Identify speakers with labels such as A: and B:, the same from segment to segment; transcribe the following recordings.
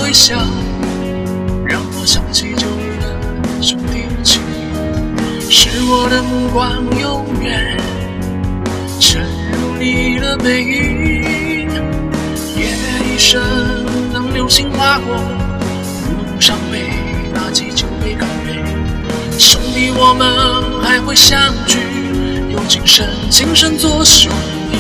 A: 微笑，让我想起旧日的兄弟情。是我的目光永远沉入你的背影，夜已深，当流星划过，路上被拿起酒杯干杯。兄弟，我们还会相聚，有今生今生做兄弟。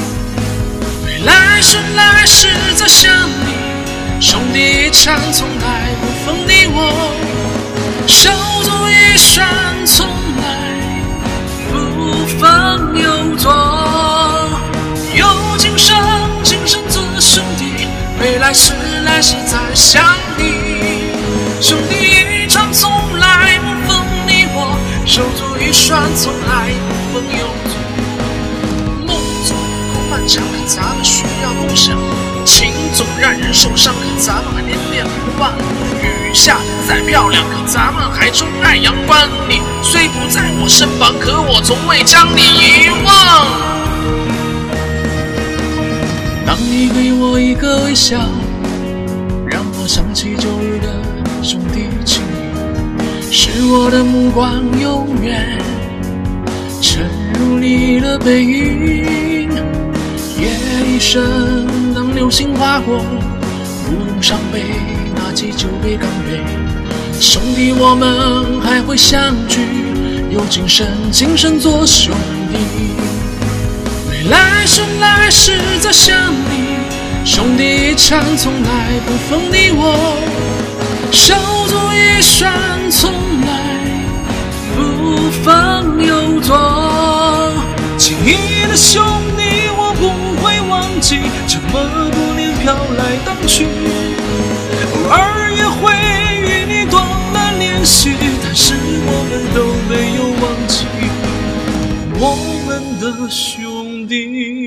A: 来世再想你，兄弟一场从来不分你我，手足一双从来不分有错。有今生今生做兄弟，未来世再想你，兄弟一场从来不分你我，手足一双从来不分有错。长可咱们需要共享，情总让人受伤，可咱们还恋恋不忘。雨下得再漂亮，可咱们还钟爱阳光。你虽不在我身旁，可我从未将你遗忘。当你给我一个微笑，让我想起旧日的兄弟情。是我的目光永远沉入你的背影，夜已深，当流星划过，路上被拿起酒杯干杯。兄弟，我们还会相聚，有今生今生做兄弟。来世再想你，兄弟一场从来不分你我，手足一双从来不分有错。情谊的兄弟我不会忘记，这么多年飘来荡去，偶尔也会与你断了联系，但是我们都没有忘记我们的兄弟。